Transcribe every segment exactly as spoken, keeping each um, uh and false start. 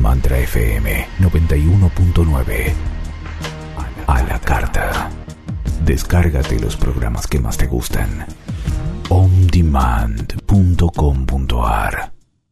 Mantra F M noventa y uno punto nueve. A la carta. Descárgate los programas que más te gustan. on demand punto com punto a r.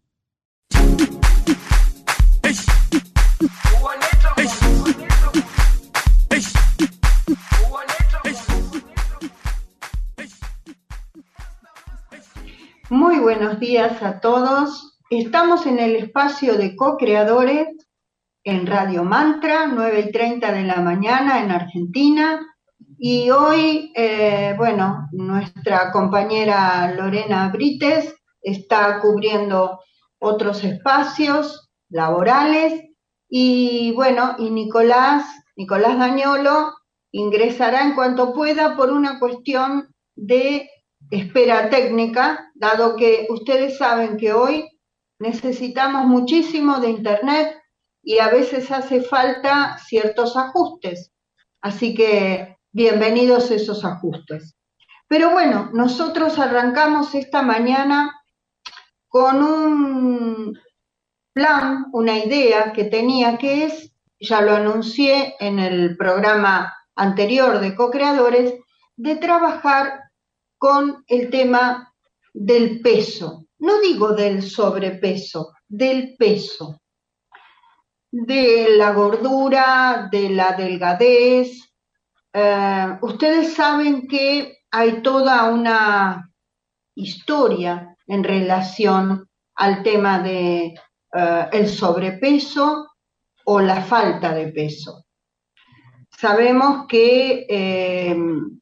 Muy buenos días a todos. Estamos en el espacio de co-creadores en Radio Mantra, nueve y treinta de la mañana en Argentina. Y hoy, eh, bueno, nuestra compañera Lorena Brites está cubriendo otros espacios laborales. Y bueno, y Nicolás, Nicolás Dañolo ingresará en cuanto pueda por una cuestión de espera técnica, dado que ustedes saben que hoy necesitamos muchísimo de internet y a veces hace falta ciertos ajustes. Así que bienvenidos esos ajustes. Pero bueno, nosotros arrancamos esta mañana con un plan, una idea que tenía, que es, ya lo anuncié en el programa anterior de co-creadores, de trabajar con el tema del peso. No digo del sobrepeso, del peso, de la gordura, de la delgadez. Eh, ustedes saben que hay toda una historia en relación al tema de eh, el sobrepeso o la falta de peso. Sabemos que eh,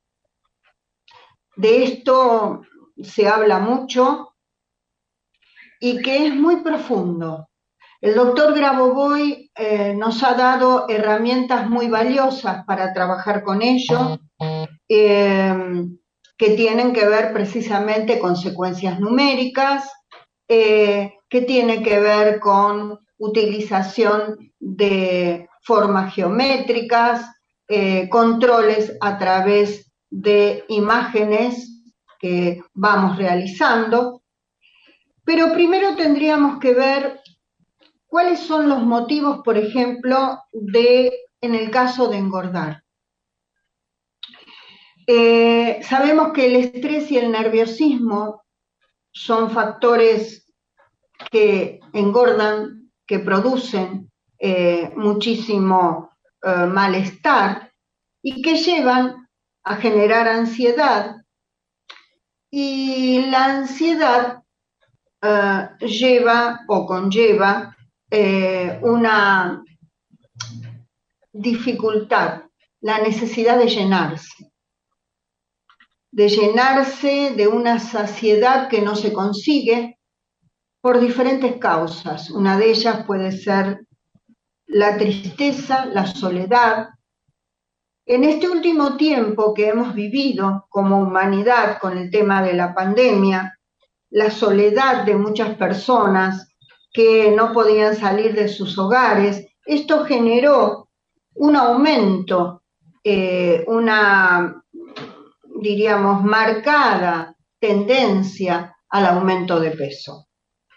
de esto se habla mucho y que es muy profundo. El doctor Grabovoi eh, nos ha dado herramientas muy valiosas para trabajar con ello, eh, que tienen que ver precisamente con secuencias numéricas, eh, que tienen que ver con utilización de formas geométricas, eh, controles a través de imágenes que vamos realizando. Pero primero tendríamos que ver cuáles son los motivos, por ejemplo, de, en el caso de engordar. Eh, sabemos que el estrés y el nerviosismo son factores que engordan, que producen eh, muchísimo eh, malestar y que llevan a generar ansiedad, y la ansiedad eh, lleva o conlleva eh, una dificultad, la necesidad de llenarse, de llenarse de una saciedad que no se consigue por diferentes causas. Una de ellas puede ser la tristeza, la soledad. En este último tiempo que hemos vivido como humanidad con el tema de la pandemia, la soledad de muchas personas que no podían salir de sus hogares, esto generó un aumento, eh, una, diríamos, marcada tendencia al aumento de peso.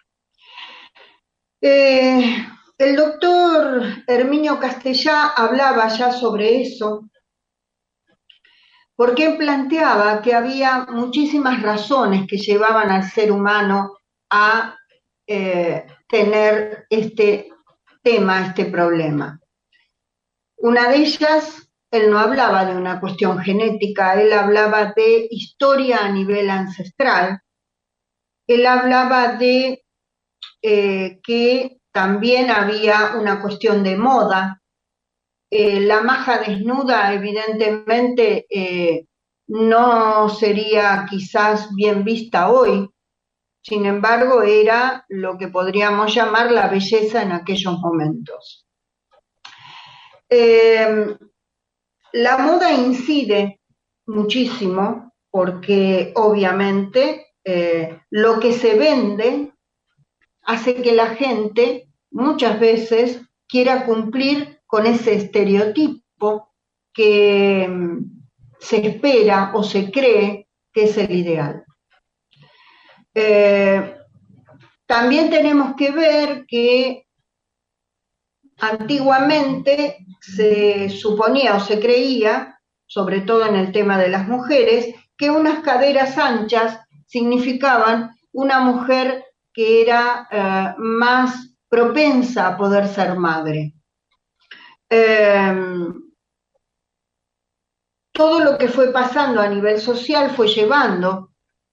Eh, el doctor Herminio Castellá hablaba ya sobre eso, porque él planteaba que había muchísimas razones que llevaban al ser humano a eh, tener este tema, este problema. Una de ellas, él no hablaba de una cuestión genética, él hablaba de historia a nivel ancestral, él hablaba de eh, que también había una cuestión de moda. Eh, la maja desnuda evidentemente eh, no sería quizás bien vista hoy, sin embargo era lo que podríamos llamar la belleza en aquellos momentos. Eh, la moda incide muchísimo porque obviamente eh, lo que se vende hace que la gente muchas veces quiera cumplir con ese estereotipo que se espera o se cree que es el ideal. Eh, también tenemos que ver que antiguamente se suponía o se creía, sobre todo en el tema de las mujeres, que unas caderas anchas significaban una mujer que era eh, más propensa a poder ser madre. Eh, todo lo que fue pasando a nivel social fue llevando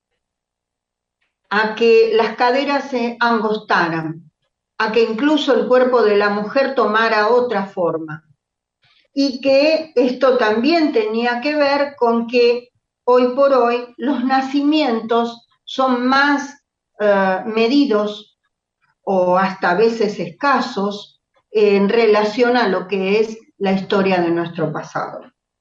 a que las caderas se angostaran, a que incluso el cuerpo de la mujer tomara otra forma. Y que esto también tenía que ver con que hoy por hoy los nacimientos son más eh, medidos o hasta a veces escasos eh, en relación a lo que es la historia de nuestro pasado.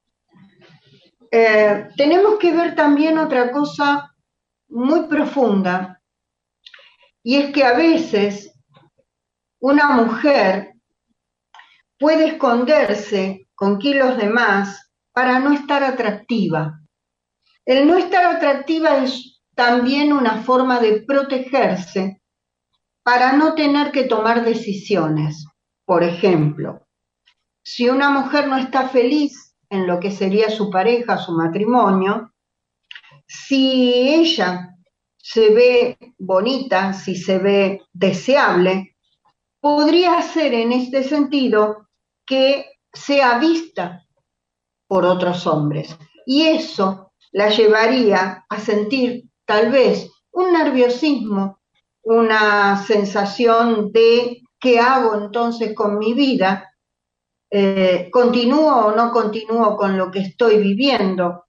Eh, tenemos que ver también otra cosa muy profunda, y es que a veces una mujer puede esconderse con kilos de más para no estar atractiva. El no estar atractiva es también una forma de protegerse para no tener que tomar decisiones. Por ejemplo, si una mujer no está feliz en lo que sería su pareja, su matrimonio, si ella se ve bonita, si se ve deseable, podría ser en este sentido que sea vista por otros hombres. Y eso la llevaría a sentir tal vez un nerviosismo, una sensación de ¿qué hago entonces con mi vida? Eh, ¿Continúo o no continúo con lo que estoy viviendo?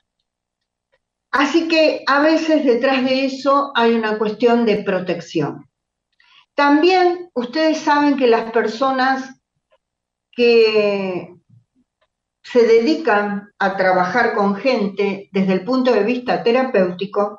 Así que a veces detrás de eso hay una cuestión de protección. También ustedes saben que las personas que se dedican a trabajar con gente desde el punto de vista terapéutico,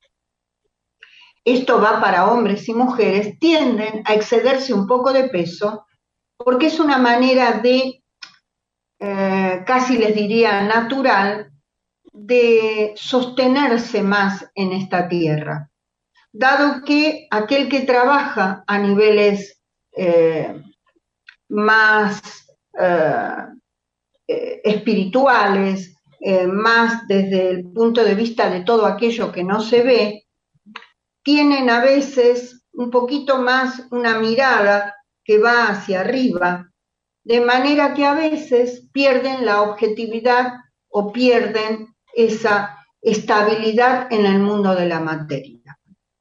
esto va para hombres y mujeres, tienden a excederse un poco de peso porque es una manera de, eh, casi les diría natural, de sostenerse más en esta tierra, dado que aquel que trabaja a niveles eh, más eh, eh, espirituales, eh, más desde el punto de vista de todo aquello que no se ve, tienen a veces un poquito más una mirada que va hacia arriba, de manera que a veces pierden la objetividad o pierden esa estabilidad en el mundo de la materia.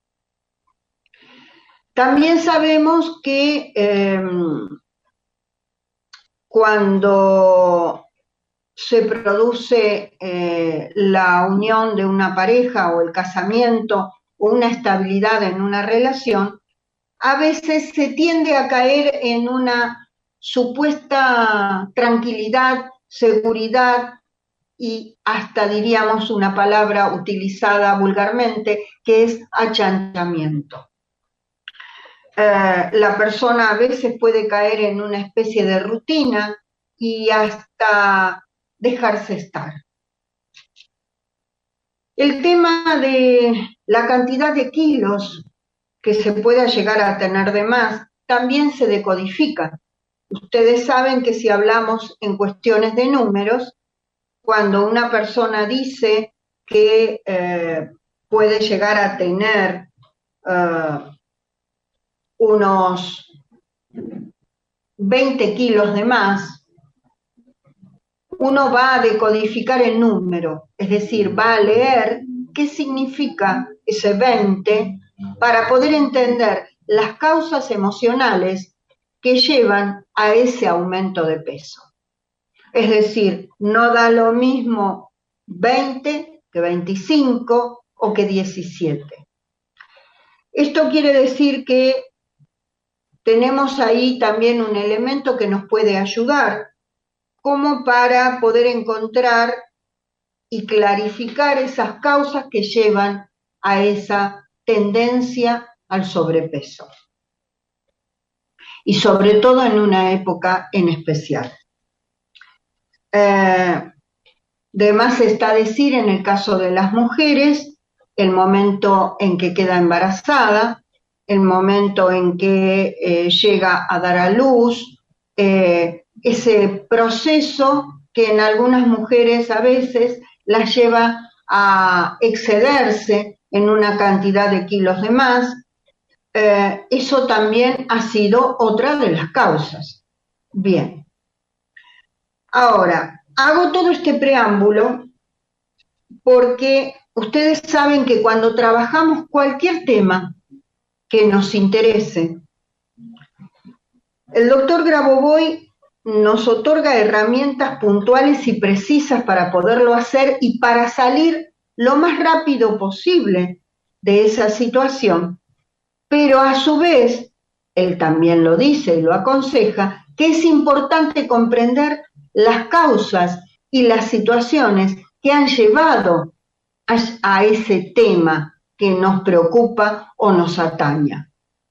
También sabemos que eh, cuando se produce eh, la unión de una pareja o el casamiento o una estabilidad en una relación, a veces se tiende a caer en una supuesta tranquilidad, seguridad y hasta diríamos una palabra utilizada vulgarmente que es achanchamiento. Eh, la persona a veces puede caer en una especie de rutina y hasta dejarse estar. El tema de la cantidad de kilos que se pueda llegar a tener de más también se decodifica. Ustedes saben que si hablamos en cuestiones de números, cuando una persona dice que eh, puede llegar a tener eh, unos veinte kilos de más, uno va a decodificar el número, es decir, va a leer qué significa ese veinte para poder entender las causas emocionales que llevan a ese aumento de peso. Es decir, no da lo mismo veinte que veinticinco o que diecisiete. Esto quiere decir que tenemos ahí también un elemento que nos puede ayudar, como para poder encontrar y clarificar esas causas que llevan a esa tendencia al sobrepeso. Y sobre todo en una época en especial. Eh, de más está decir en el caso de las mujeres, el momento en que queda embarazada, el momento en que eh, llega a dar a luz, eh, ese proceso que en algunas mujeres a veces las lleva a excederse en una cantidad de kilos de más. Eh, eso también ha sido otra de las causas. Bien. Ahora, hago todo este preámbulo porque ustedes saben que cuando trabajamos cualquier tema que nos interese, el doctor Grabovoi nos otorga herramientas puntuales y precisas para poderlo hacer y para salir lo más rápido posible de esa situación, pero a su vez, él también lo dice y lo aconseja, que es importante comprender las causas y las situaciones que han llevado a, a ese tema que nos preocupa o nos ataña.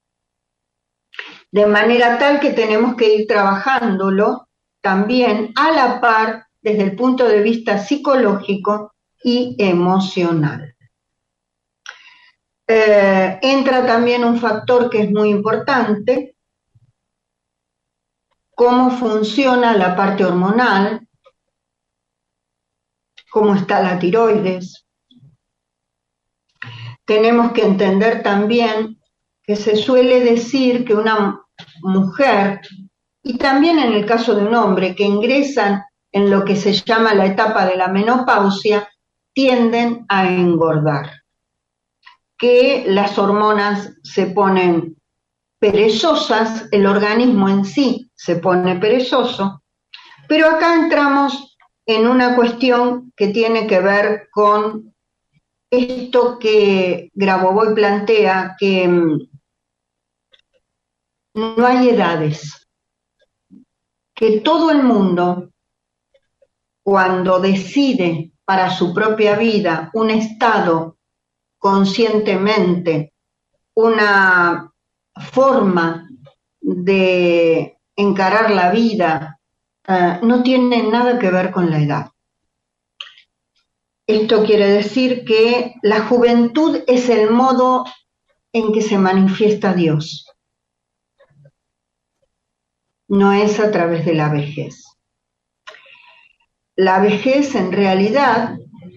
De manera tal que tenemos que ir trabajándolo también a la par desde el punto de vista psicológico y emocional. Eh, entra también un factor que es muy importante, cómo funciona la parte hormonal, cómo está la tiroides. Tenemos que entender también que se suele decir que una mujer, y también en el caso de un hombre, que ingresan en lo que se llama la etapa de la menopausia, tienden a engordar, que las hormonas se ponen perezosas, el organismo en sí se pone perezoso, pero acá entramos en una cuestión que tiene que ver con esto que Grabovoi plantea, que no hay edades, que todo el mundo, cuando decide para su propia vida un estado conscientemente, una forma de encarar la vida, eh, no tiene nada que ver con la edad. Esto quiere decir que la juventud es el modo en que se manifiesta Dios. No es a través de la vejez. La vejez en realidad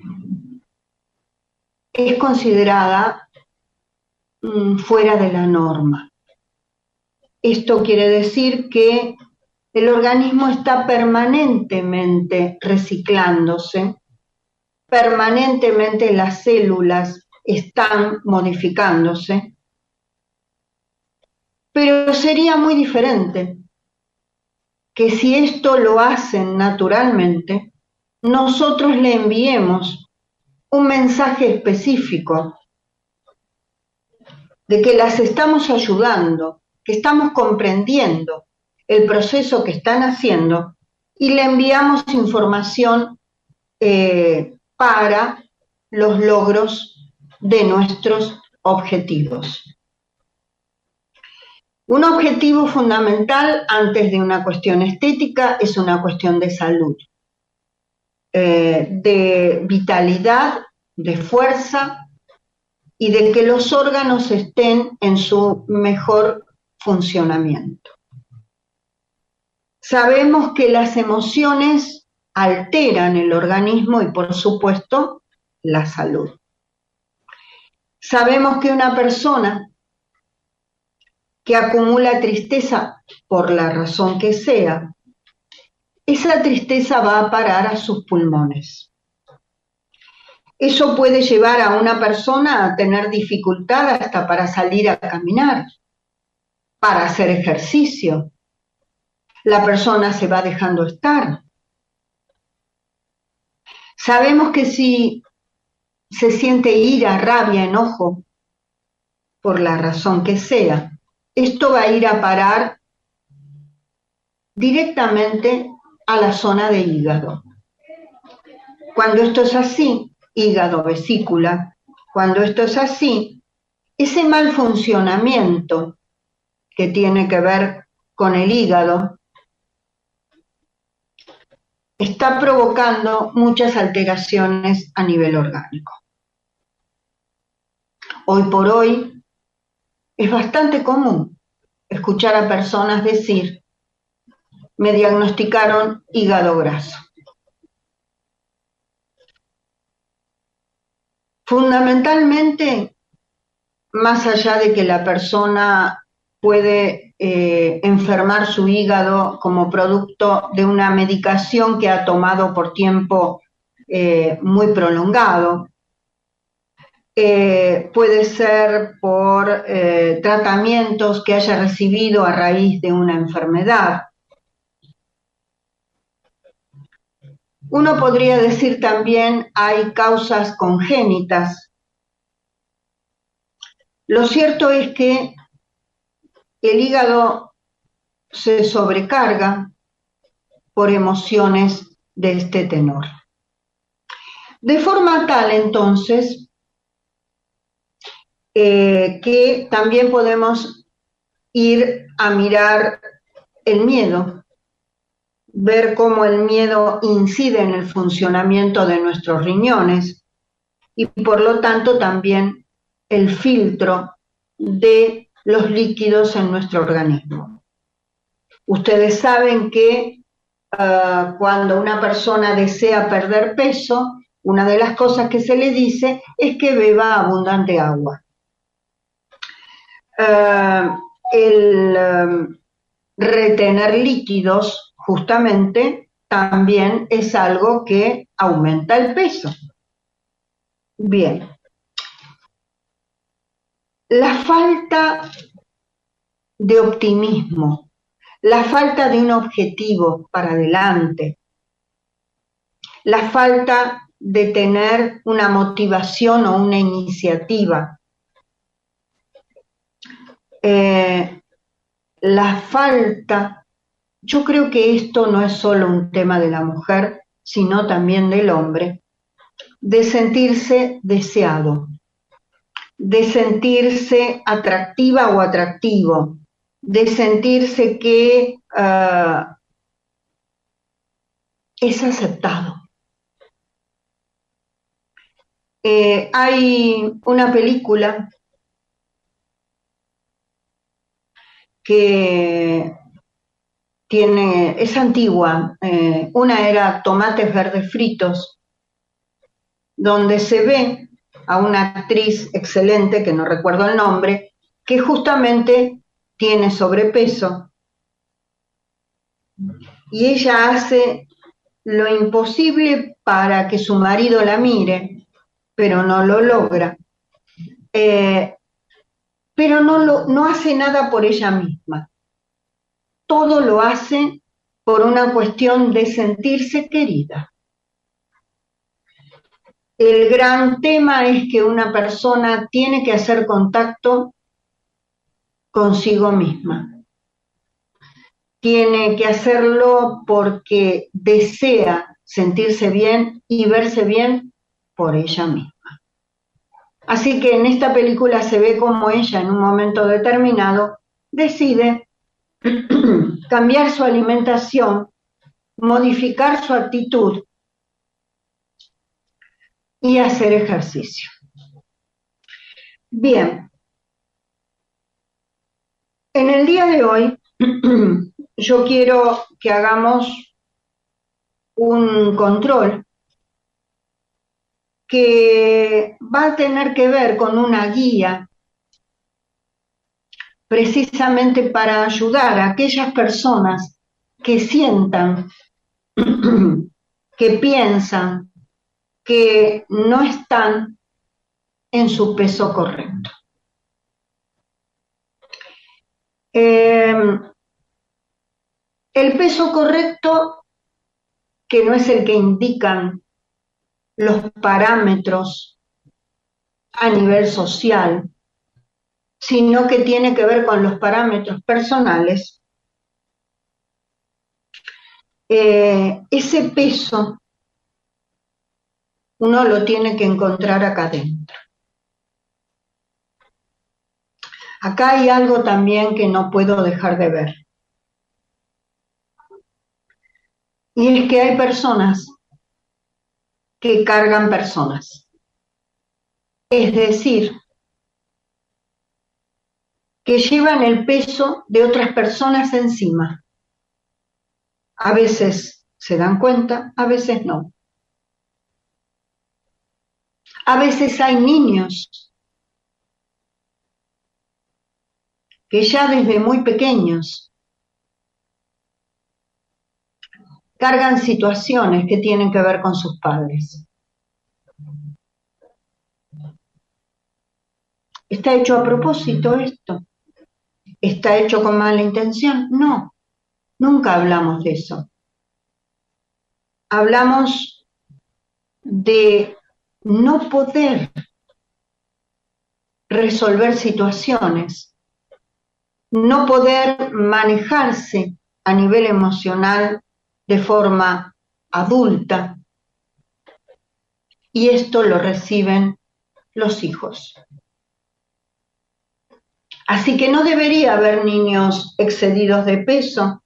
es considerada mm, fuera de la norma. Esto quiere decir que el organismo está permanentemente reciclándose, permanentemente las células están modificándose, pero sería muy diferente que si esto lo hacen naturalmente, nosotros le enviemos un mensaje específico de que las estamos ayudando, que estamos comprendiendo el proceso que están haciendo y le enviamos información eh, para los logros de nuestros objetivos. Un objetivo fundamental antes de una cuestión estética es una cuestión de salud, eh, de vitalidad, de fuerza y de que los órganos estén en su mejor funcionamiento. Sabemos que las emociones alteran el organismo y, por supuesto, la salud. Sabemos que una persona que acumula tristeza por la razón que sea, esa tristeza va a parar a sus pulmones. Eso puede llevar a una persona a tener dificultad hasta para salir a caminar, para hacer ejercicio. La persona se va dejando estar. Sabemos que si se siente ira, rabia, enojo, por la razón que sea, esto va a ir a parar directamente a la zona de hígado. Cuando esto es así, hígado, vesícula, cuando esto es así, ese mal funcionamiento que tiene que ver con el hígado está provocando muchas alteraciones a nivel orgánico. Hoy por hoy es bastante común escuchar a personas decir me diagnosticaron hígado graso. Fundamentalmente, más allá de que la persona puede eh, enfermar su hígado como producto de una medicación que ha tomado por tiempo eh, muy prolongado, eh, puede ser por eh, tratamientos que haya recibido a raíz de una enfermedad. Uno podría decir también hay causas congénitas. Lo cierto es que el hígado se sobrecarga por emociones de este tenor. De forma tal, entonces, eh, que también podemos ir a mirar el miedo, ver cómo el miedo incide en el funcionamiento de nuestros riñones y por lo tanto también el filtro de los líquidos en nuestro organismo. Ustedes saben que uh, cuando una persona desea perder peso, una de las cosas que se le dice es que beba abundante agua. Uh, el uh, retener líquidos justamente también es algo que aumenta el peso. Bien. La falta de optimismo, la falta de un objetivo para adelante, la falta de tener una motivación o una iniciativa, eh, la falta, yo creo que esto no es solo un tema de la mujer, sino también del hombre, de sentirse deseado, de sentirse atractiva o atractivo, de sentirse que uh, es aceptado. Eh, hay una película que tiene, es antigua, eh, una era Tomates Verdes Fritos, donde se ve a una actriz excelente, que no recuerdo el nombre, que justamente tiene sobrepeso y ella hace lo imposible para que su marido la mire, pero no lo logra. Eh, pero no, lo, no hace nada por ella misma. Todo lo hace por una cuestión de sentirse querida. El gran tema es que una persona tiene que hacer contacto consigo misma. Tiene que hacerlo porque desea sentirse bien y verse bien por ella misma. Así que en esta película se ve como ella en un momento determinado decide cambiar su alimentación, modificar su actitud y hacer ejercicio. Bien, en el día de hoy yo quiero que hagamos un control que va a tener que ver con una guía precisamente para ayudar a aquellas personas que sientan, que piensan que no están en su peso correcto. Eh, el peso correcto, que no es el que indican los parámetros a nivel social, sino que tiene que ver con los parámetros personales, eh, ese peso uno lo tiene que encontrar acá adentro. Acá hay algo también que no puedo dejar de ver. Y es que hay personas que cargan personas. Es decir, que llevan el peso de otras personas encima. A veces se dan cuenta, a veces no. A veces hay niños que ya desde muy pequeños cargan situaciones que tienen que ver con sus padres. ¿Está hecho a propósito esto? ¿Está hecho con mala intención? No, nunca hablamos de eso. Hablamos de no poder resolver situaciones, no poder manejarse a nivel emocional de forma adulta, y esto lo reciben los hijos. Así que no debería haber niños excedidos de peso,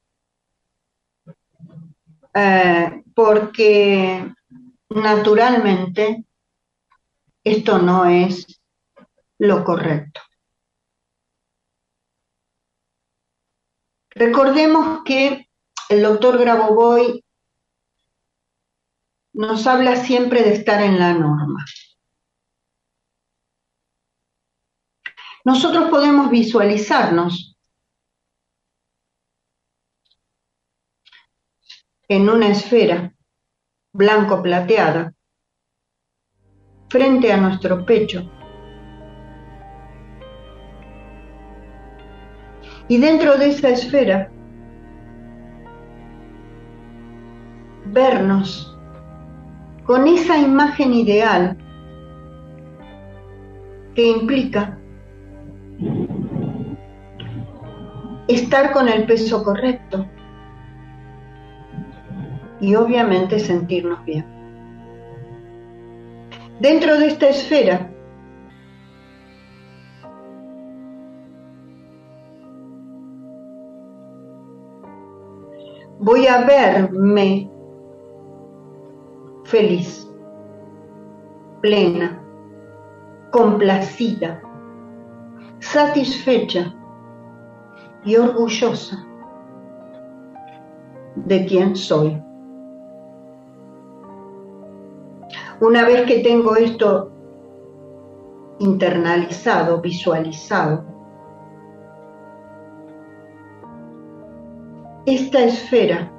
eh, porque naturalmente esto no es lo correcto. Recordemos que el doctor Grabovoi nos habla siempre de estar en la norma. Nosotros podemos visualizarnos en una esfera blanco plateada frente a nuestro pecho, y dentro de esa esfera vernos con esa imagen ideal que implica estar con el peso correcto y obviamente sentirnos bien. Dentro de esta esfera voy a verme feliz, plena, complacida, satisfecha y orgullosa de quién soy. Una vez que tengo esto internalizado, visualizado, esta esfera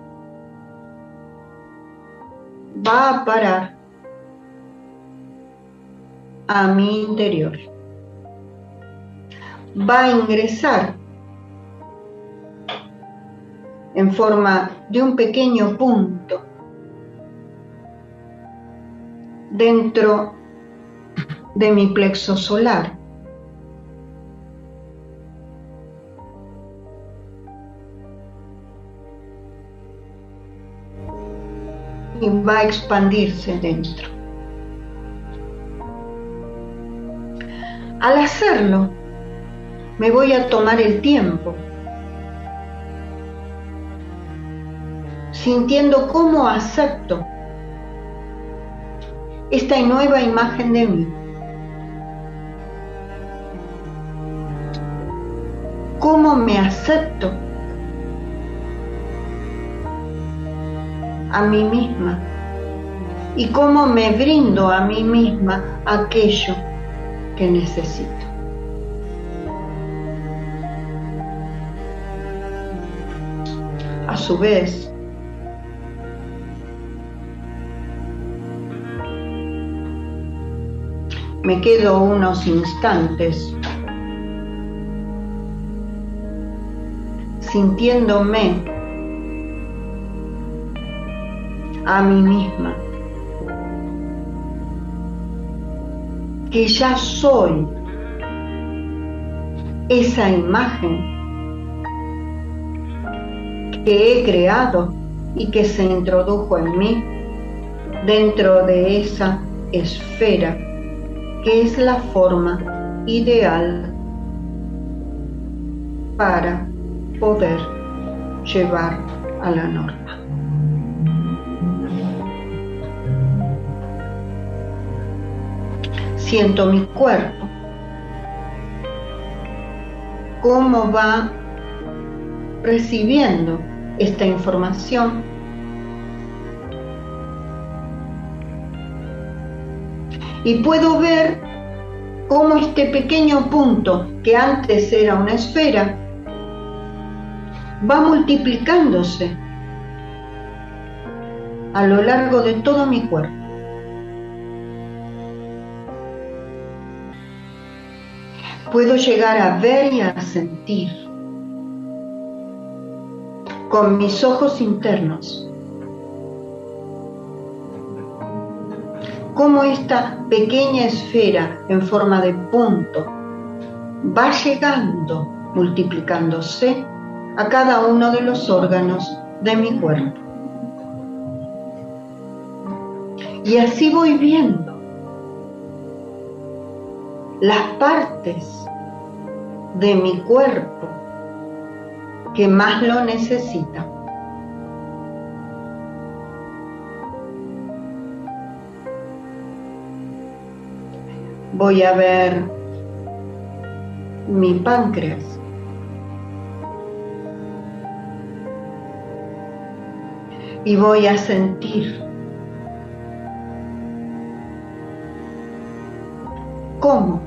va a parar a mi interior, va a ingresar en forma de un pequeño punto dentro de mi plexo solar. Y va a expandirse dentro. Al hacerlo, me voy a tomar el tiempo, sintiendo cómo acepto esta nueva imagen de mí, cómo me acepto a mí misma y cómo me brindo a mí misma aquello que necesito. A su vez, me quedo unos instantes sintiéndome a mí misma, que ya soy esa imagen que he creado y que se introdujo en mí dentro de esa esfera que es la forma ideal para poder llevar a la norma. Siento mi cuerpo, cómo va recibiendo esta información. Y puedo ver cómo este pequeño punto, que antes era una esfera, va multiplicándose a lo largo de todo mi cuerpo. Puedo llegar a ver y a sentir con mis ojos internos cómo esta pequeña esfera en forma de punto va llegando, multiplicándose a cada uno de los órganos de mi cuerpo. Y así voy viendo las partes de mi cuerpo que más lo necesitan. Voy a ver mi páncreas. Y voy a sentir cómo,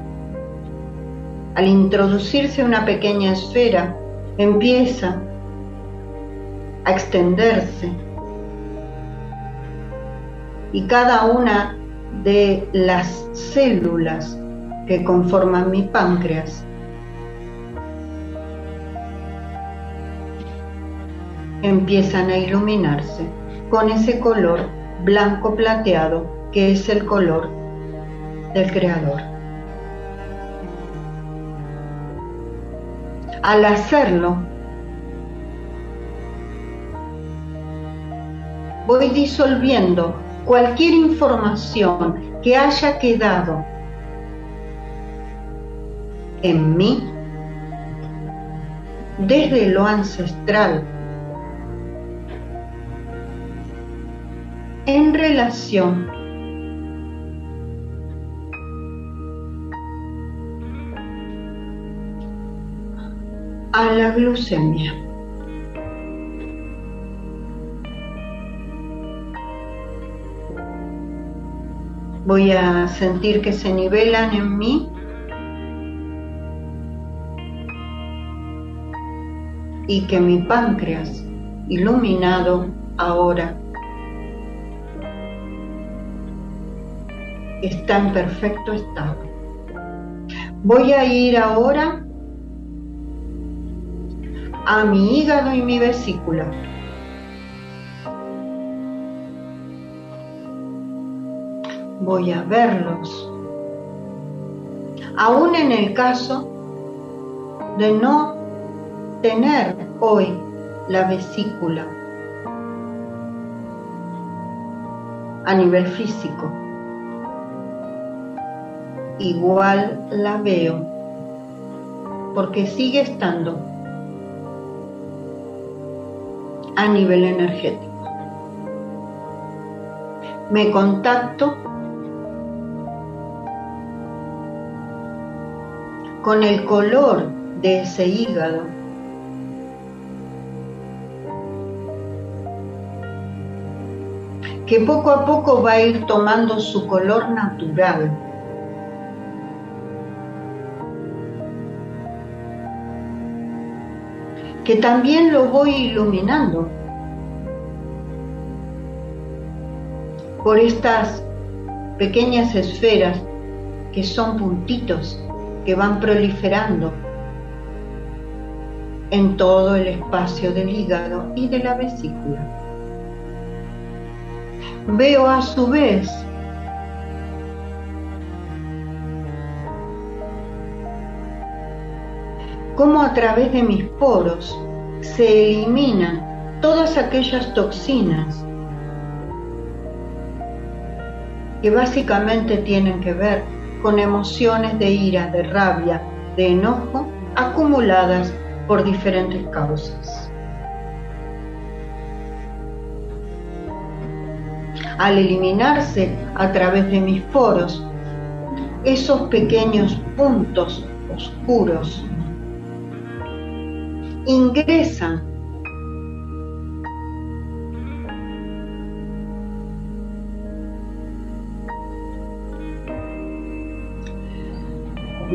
al introducirse una pequeña esfera, empieza a extenderse y cada una de las células que conforman mi páncreas empiezan a iluminarse con ese color blanco plateado que es el color del Creador. Al hacerlo, voy disolviendo cualquier información que haya quedado en mí desde lo ancestral en relación a la glucemia. Voy a sentir que se nivelan en mí y que mi páncreas, iluminado ahora, está en perfecto estado. Voy a ir ahora a mi hígado y mi vesícula. Voy a verlos. Aún en el caso de no tener hoy la vesícula a nivel físico, igual la veo, porque sigue estando a nivel energético. Me contacto con el color de ese hígado, que poco a poco va a ir tomando su color natural. Que también lo voy iluminando por estas pequeñas esferas que son puntitos que van proliferando en todo el espacio del hígado y de la vesícula. Veo a su vez cómo a través de mis poros se eliminan todas aquellas toxinas que básicamente tienen que ver con emociones de ira, de rabia, de enojo, acumuladas por diferentes causas. Al eliminarse a través de mis poros esos pequeños puntos oscuros, ingresan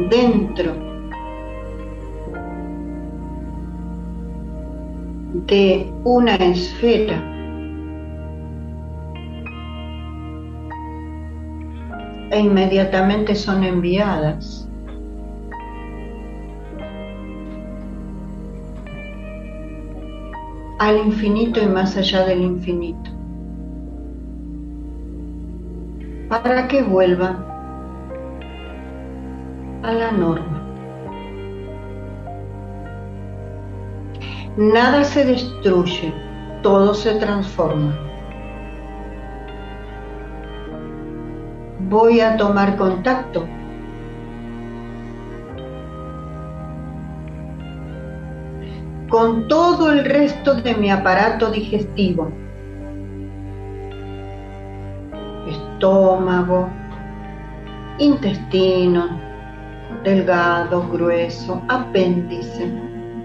dentro de una esfera e inmediatamente son enviadas al infinito y más allá del infinito, para que vuelvan a la norma. Nada se destruye, todo se transforma. Voy a tomar contacto con todo el resto de mi aparato digestivo, estómago, intestino, delgado, grueso, apéndice,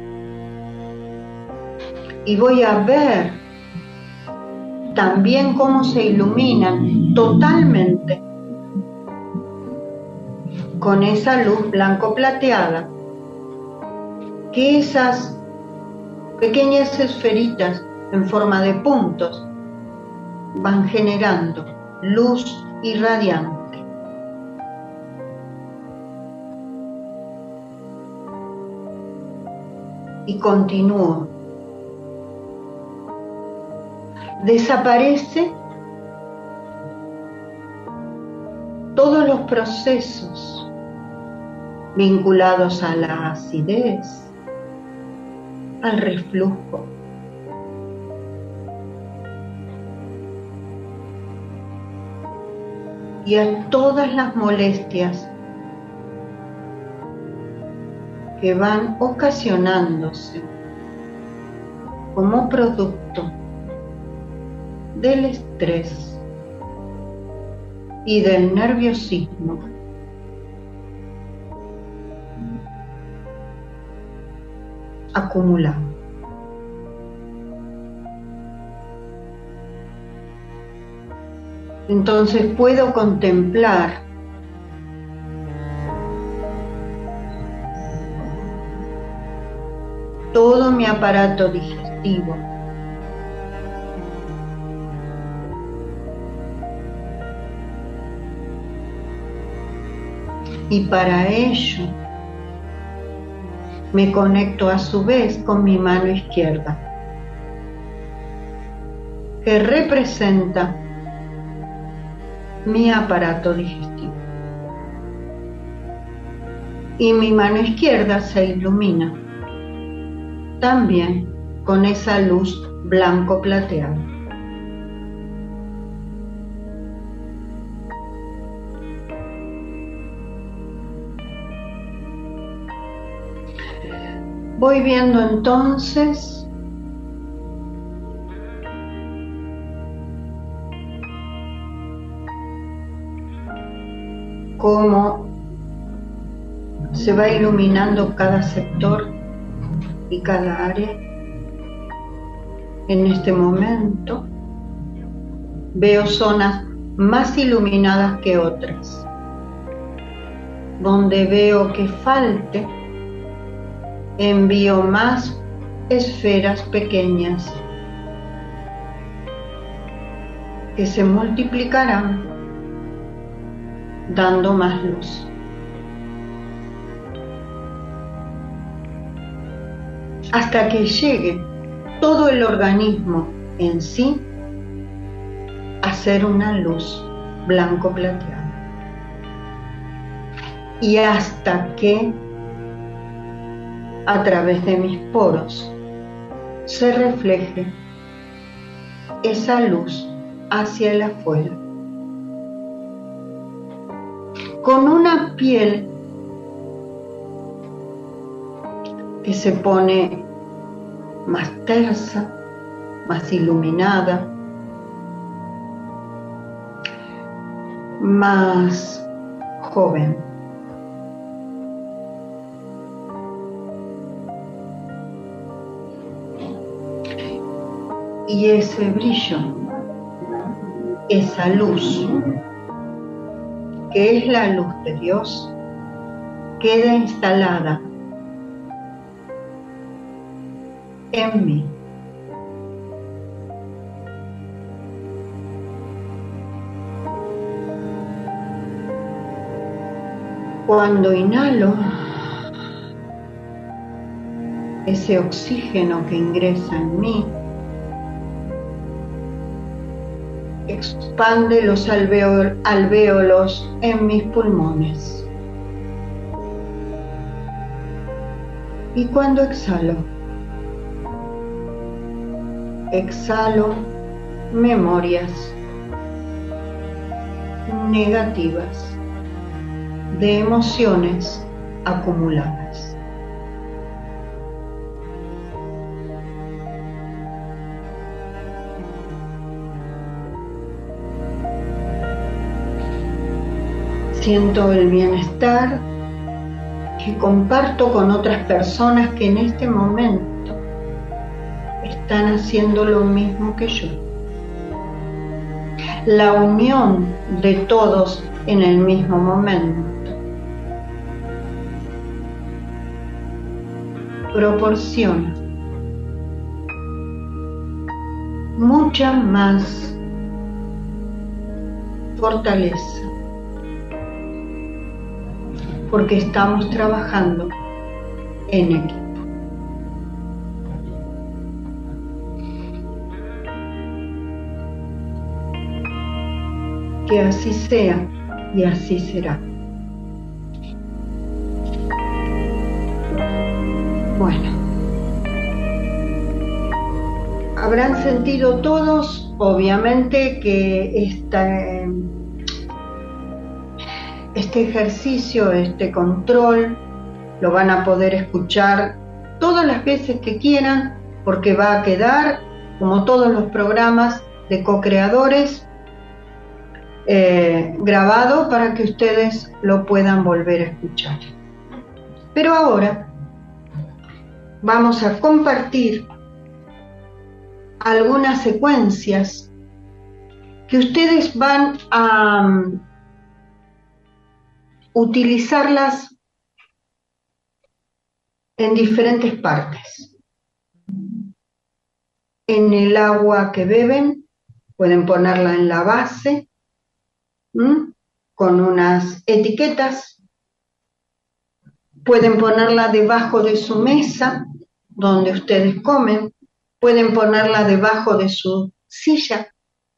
y voy a ver también cómo se iluminan totalmente con esa luz blanco plateada, que esas pequeñas esferitas en forma de puntos van generando luz irradiante. Y continúo. Desaparece todos los procesos vinculados a la acidez, al reflujo, y a todas las molestias que van ocasionándose como producto del estrés y del nerviosismo acumulado. Entonces puedo contemplar todo mi aparato digestivo, y para ello me conecto a su vez con mi mano izquierda, que representa mi aparato digestivo. Y mi mano izquierda se ilumina también con esa luz blanco plateada. Voy viendo entonces cómo se va iluminando cada sector y cada área. En este momento veo zonas más iluminadas que otras, donde veo que falte, envío más esferas pequeñas que se multiplicarán dando más luz, hasta que llegue todo el organismo en sí a ser una luz blanco plateada, y hasta que a través de mis poros se refleje esa luz hacia el afuera, con una piel que se pone más tersa, más iluminada, más joven. Y ese brillo, esa luz, que es la luz de Dios, queda instalada en mí. Cuando inhalo, ese oxígeno que ingresa en mí expande los alveol- alvéolos en mis pulmones. Y cuando exhalo, exhalo memorias negativas de emociones acumuladas. Siento el bienestar que comparto con otras personas que en este momento están haciendo lo mismo que yo. La unión de todos en el mismo momento proporciona mucha más fortaleza, porque estamos trabajando en equipo. Que así sea y así será. Bueno, habrán sentido todos, obviamente, que esta, este ejercicio, este control, lo van a poder escuchar todas las veces que quieran, porque va a quedar, como todos los programas de co-creadores, eh, grabado para que ustedes lo puedan volver a escuchar. Pero ahora vamos a compartir algunas secuencias que ustedes van a um, utilizarlas en diferentes partes. En el agua que beben, pueden ponerla en la base, ¿m? con unas etiquetas. Pueden ponerla debajo de su mesa, donde ustedes comen. Pueden ponerla debajo de su silla.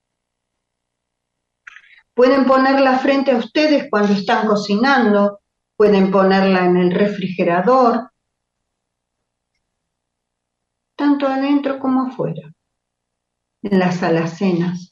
Pueden ponerla frente a ustedes cuando están cocinando. Pueden ponerla en el refrigerador. Tanto adentro como afuera. En las alacenas.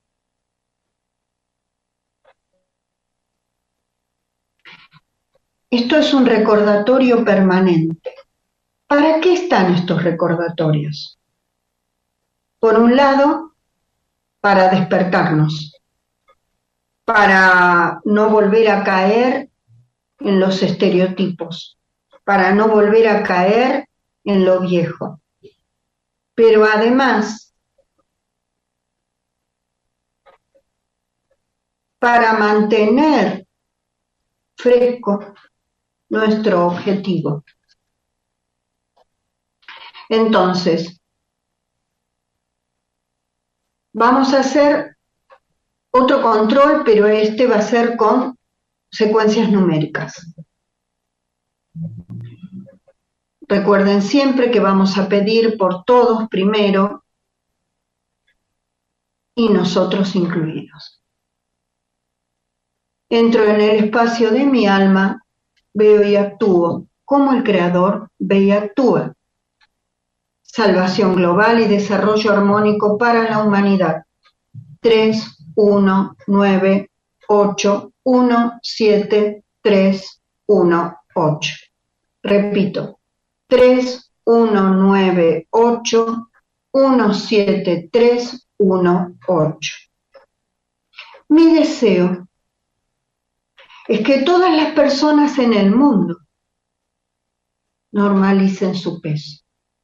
Esto es un recordatorio permanente. ¿Para qué están estos recordatorios? Por un lado, para despertarnos, para no volver a caer en los estereotipos, para no volver a caer en lo viejo. Pero además, para mantener fresco nuestro objetivo. Entonces, vamos a hacer otro control, pero este va a ser con secuencias numéricas. Recuerden siempre que vamos a pedir por todos primero y nosotros incluidos. Entro en el espacio de mi alma, veo y actúo como el Creador ve y actúa. Salvación global y desarrollo armónico para la humanidad. tres, uno, nueve, ocho, uno, siete, tres, uno, ocho. Repito, tres, uno, nueve, ocho, uno, siete, tres, uno, ocho. Mi deseo es que todas las personas en el mundo normalicen su peso.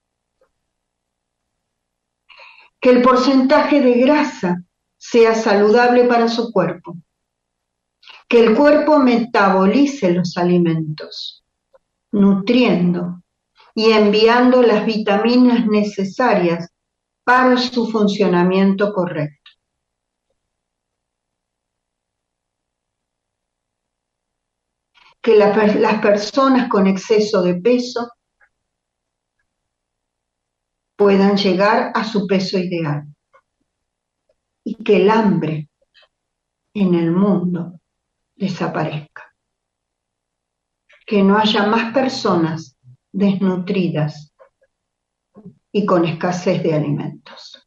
Que el porcentaje de grasa sea saludable para su cuerpo. que el cuerpo metabolice los alimentos, nutriendo y enviando las vitaminas necesarias para su funcionamiento correcto. Que la, las personas con exceso de peso puedan llegar a su peso ideal y que el hambre en el mundo desaparezca. Que no haya más personas desnutridas y con escasez de alimentos.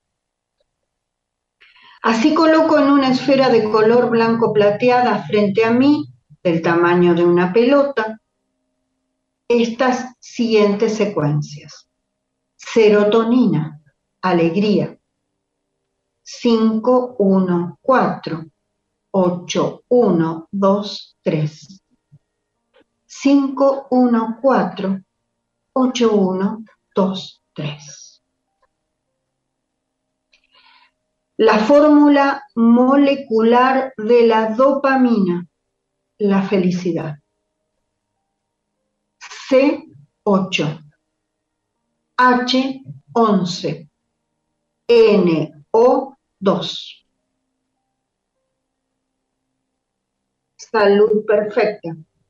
Así coloco en una esfera de color blanco plateada frente a mí, del tamaño de una pelota, estas siguientes secuencias. Serotonina, alegría, cinco, uno, cuatro, ocho, uno, dos, tres. cinco, uno, cuatro, ocho, uno, dos, tres. La fórmula molecular de la dopamina, la felicidad. C ocho, H once, N O dos. Salud perfecta.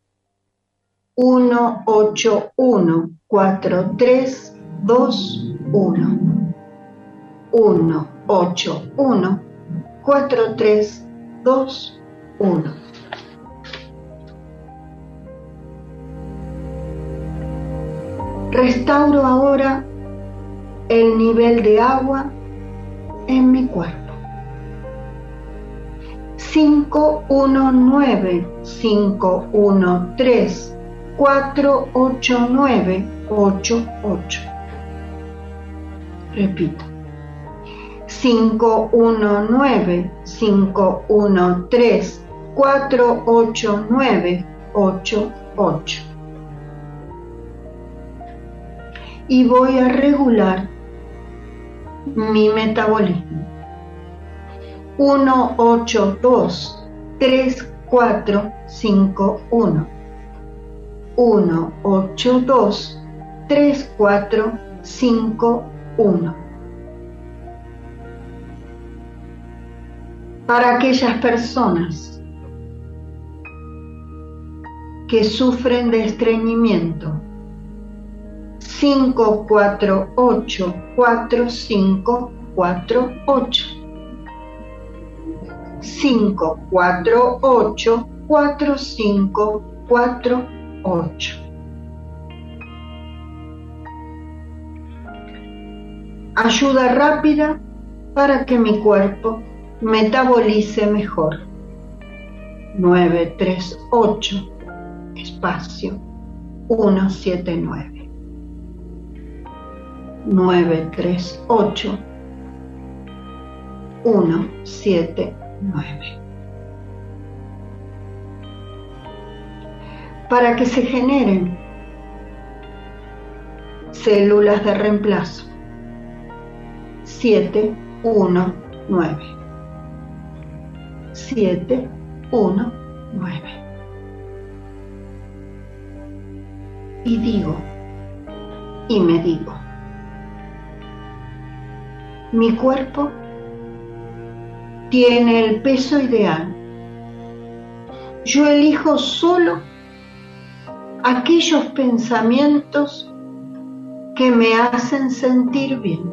uno ocho uno cuatro tres dos uno. uno ocho uno cuatro tres dos uno. Restauro ahora el nivel de agua en mi cuerpo. cinco uno nueve cinco uno tres cuatro ocho nueve ocho ocho. Repito. cinco uno nueve cinco uno tres cuatro ocho nueve ocho ocho. Y voy a regular mi metabolismo. uno ocho dos tres cuatro cinco uno. uno ocho dos tres cuatro cinco uno. Para aquellas personas que sufren de estreñimiento, cinco cuatro ocho cuatro cinco cuatro ocho. cinco cuatro ocho cuatro cinco cuatro ocho. Ayuda rápida para que mi cuerpo metabolice mejor. nueve tres ocho, espacio uno siete nueve. nueve tres ocho uno siete nueve. Para que se generen células de reemplazo. siete uno nueve. siete uno nueve. Y digo, y me digo, mi cuerpo tiene el peso ideal. Yo elijo solo aquellos pensamientos que me hacen sentir bien.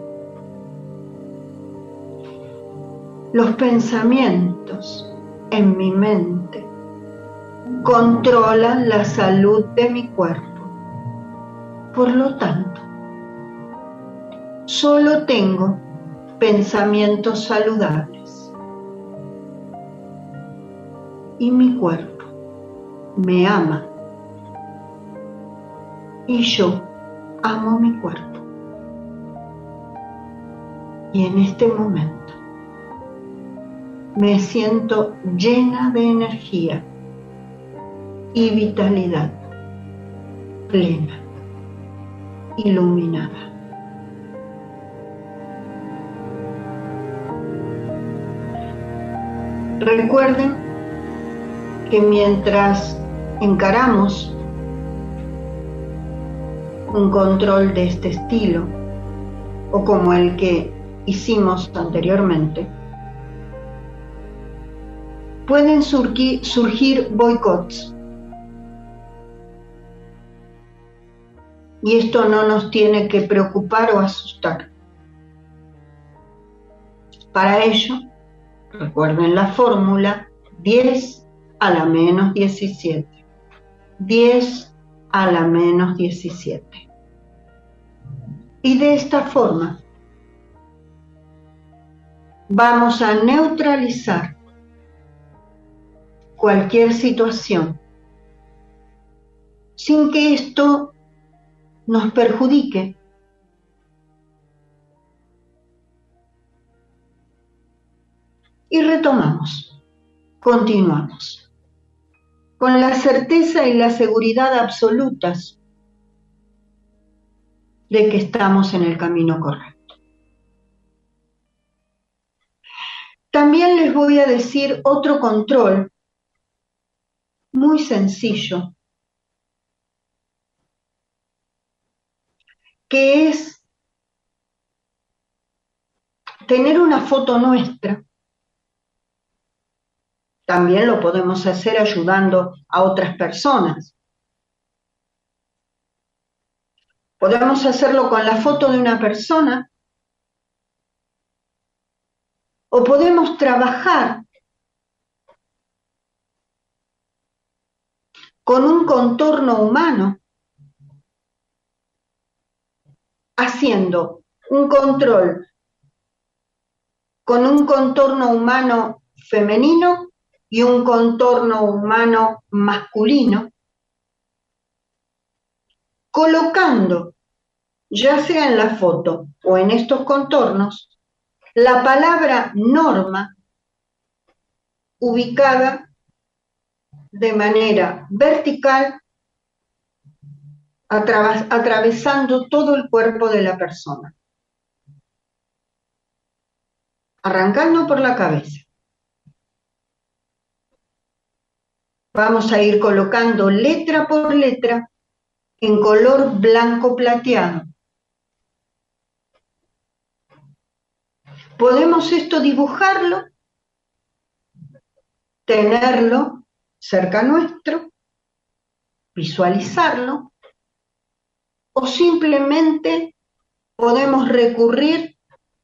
Los pensamientos en mi mente controlan la salud de mi cuerpo. Por lo tanto, solo tengo pensamientos saludables. Y mi cuerpo me ama. Y yo amo mi cuerpo. Y en este momento me siento llena de energía y vitalidad, plena, iluminada. Recuerden que mientras encaramos un control de este estilo, o como el que hicimos anteriormente, pueden surgir, surgir boicots. Y esto no nos tiene que preocupar o asustar. Para ello, recuerden la fórmula diez a la menos diecisiete. diez a la menos diecisiete. Y de esta forma vamos a neutralizar cualquier situación sin que esto nos perjudique. Y retomamos, continuamos, con la certeza y la seguridad absolutas de que estamos en el camino correcto. También les voy a decir otro control muy sencillo, que es tener una foto nuestra. También lo podemos hacer ayudando a otras personas. Podemos hacerlo con la foto de una persona o podemos trabajar con un contorno humano, haciendo un control con un contorno humano femenino y un contorno humano masculino, colocando, ya sea en la foto o en estos contornos, la palabra norma ubicada de manera vertical, atraves- atravesando todo el cuerpo de la persona, arrancando por la cabeza. Vamos a ir colocando letra por letra en color blanco plateado. Podemos esto dibujarlo, tenerlo cerca nuestro, visualizarlo, o simplemente podemos recurrir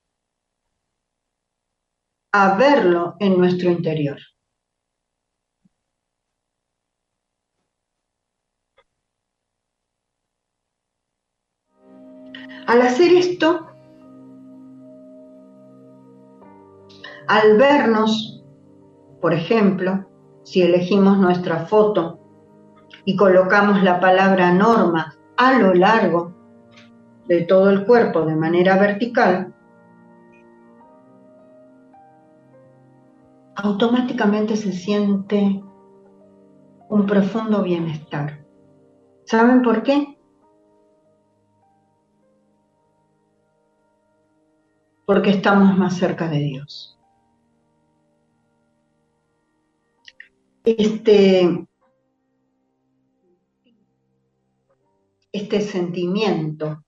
a verlo en nuestro interior. Al hacer esto, al vernos, por ejemplo, si elegimos nuestra foto y colocamos la palabra norma a lo largo de todo el cuerpo de manera vertical, automáticamente se siente un profundo bienestar. ¿Saben por qué? Porque estamos más cerca de Dios. Este, este sentimiento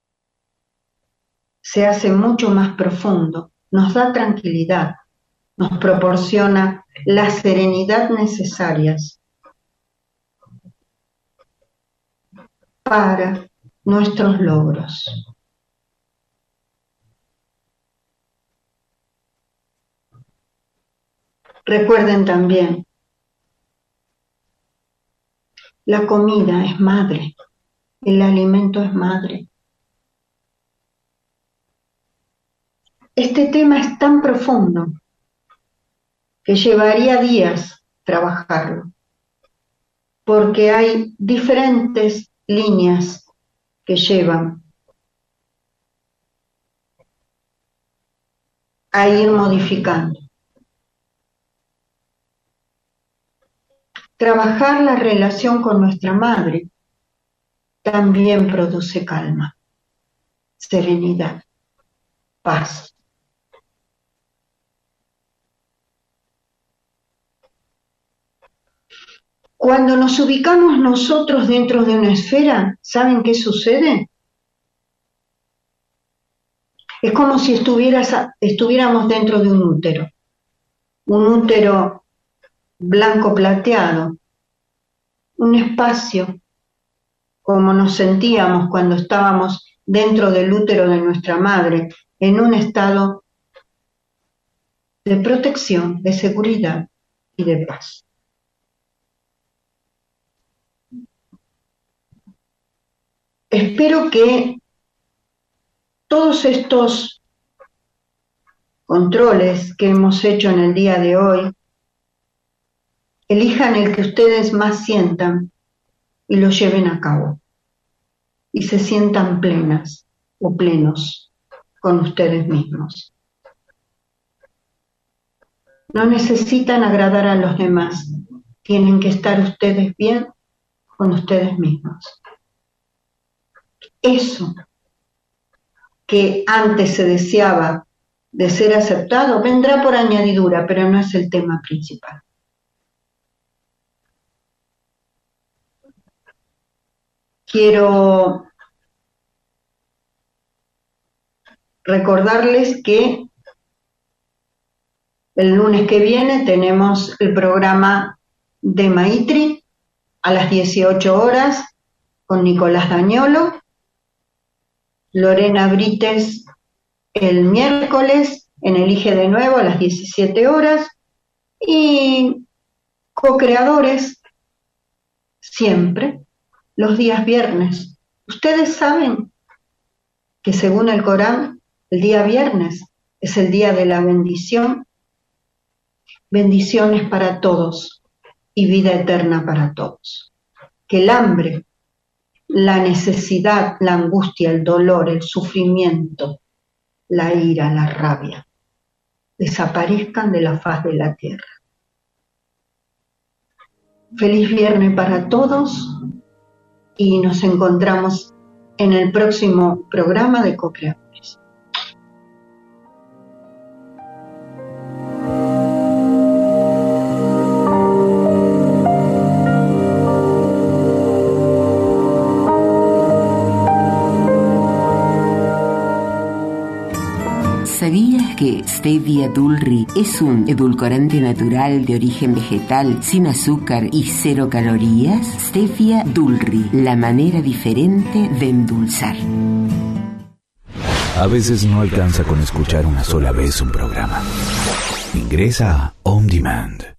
se hace mucho más profundo, nos da tranquilidad, nos proporciona la serenidad necesarias para nuestros logros. Recuerden también, la comida es madre, el alimento es madre. Este tema es tan profundo que llevaría días trabajarlo, porque hay diferentes líneas que llevan a ir modificando. Trabajar la relación con nuestra madre también produce calma, serenidad, paz. Cuando nos ubicamos nosotros dentro de una esfera, ¿saben qué sucede? Es como si estuviéramos dentro de un útero, un útero blanco plateado, un espacio como nos sentíamos cuando estábamos dentro del útero de nuestra madre, en un estado de protección, de seguridad y de paz. Espero que todos estos controles que hemos hecho en el día de hoy elijan el que ustedes más sientan y lo lleven a cabo y se sientan plenas o plenos con ustedes mismos. No necesitan agradar a los demás, tienen que estar ustedes bien con ustedes mismos. Eso que antes se deseaba de ser aceptado vendrá por añadidura, pero no es el tema principal. Quiero recordarles que el lunes que viene tenemos el programa de Maitri a las dieciocho horas con Nicolás Dañolo, Lorena Brites el miércoles en Elige de Nuevo a las diecisiete horas y co-creadores siempre los días viernes. Ustedes saben que según el Corán, el día viernes es el día de la bendición. Bendiciones para todos y vida eterna para todos. Que el hambre, la necesidad, la angustia, el dolor, el sufrimiento, la ira, la rabia, desaparezcan de la faz de la tierra. Feliz viernes para todos y nos encontramos en el próximo programa de Co-Creadores. ¿Sabías que Stevia Dulri es un edulcorante natural de origen vegetal, sin azúcar y cero calorías? Stevia Dulri, la manera diferente de endulzar. A veces no alcanza con escuchar una sola vez un programa. Ingresa a On Demand.